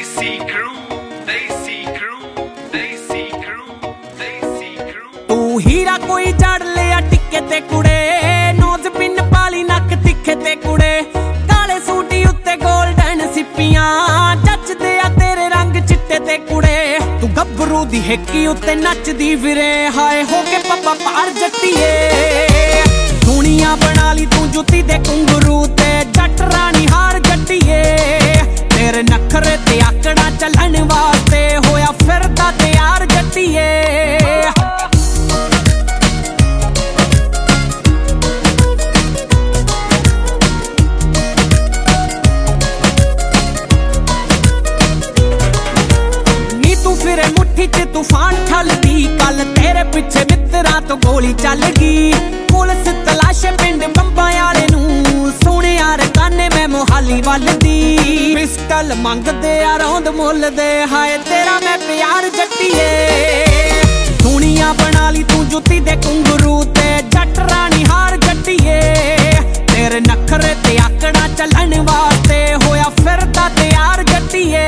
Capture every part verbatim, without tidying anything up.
Desi crew, Desi crew, Desi crew, Desi crew। तू हीरा कोई चढ़ लिया टिक्के ते कुड़े, नोज पिन पाली नक तिखे ते कुड़े, काले सूटी उत्ते गोल्डन सिप्पियां जचदे आ तेरे रंग चिट्टे ते कुड़े। तू गब्बरू दी हिक्की उत्ते नचदी फिरे, हाय हो के पप्पा पार जट्टीए। दुनिया बना ली तू जुत्ती दे घुंगरू ते, जट रानी हार जट्टीए। तेरे नखरे ते आकड़ा चलन वास्ते होया फिरदा तैयार जट्टीए। नी तू फिरे मुट्ठी च तूफान ठलदी, कल तेरे पिछे मित्रा तो गोली चल गई। पुलिस तलाशे पिंड बंबा आले नू, सोने यार काने मैं मोहाली वल दी। पिस्टल मंगदे आ रौंद मुल दे, हाय तेरा मैं प्यार जट्टीए। दुनिया बना ली तू जुत्ती दे घुंगरू ते, जट रानी हार जट्टीए। तेरे नखरे ते आकड़ा चलन वास्ते होया फिरदा तैयार जट्टीए।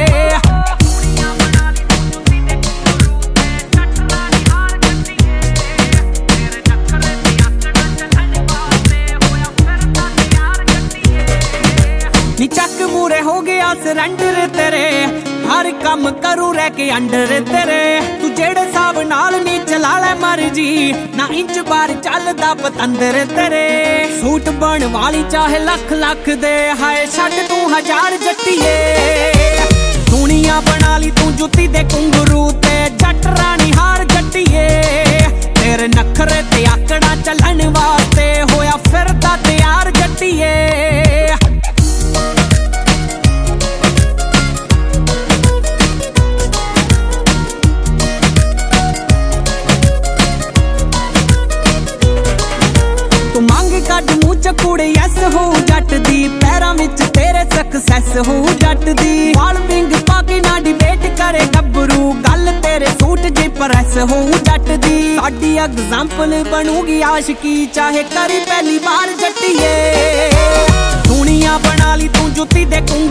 नी चक मूरे हो गया सरेंडर तेरे, हर काम करू रह के अंडर तेरे। तू जेड़े साब नाल नी चला ले मर्जी, ना इंच बार चलदा पतंदर तेरे। सूट बन वाली चाहे लख लख दे, हाय छड़ तू हजार जट्टीए। दुनिया बना ली तू जुत्ती दे घुंगरू ते, जट रानी हार जट्टीए। तेरे नखरे ते आकड़ा चलन वास्ते होया फिरदा तैयार जट्टीए। कद मूंह च कुड़े यस हो जट दी, पैरां विच तेरे सक्सैस हो जट दी। वाल विंग पाके ना डिबेट करे गब्बरू, गल तेरे सूट जे प्रैस हो जट दी। साडी एग्जाम्पल बनूगी आशिकी, चाहे करी पहली बार जट्टीए। दुनिया बना ली तू जुत्ती दे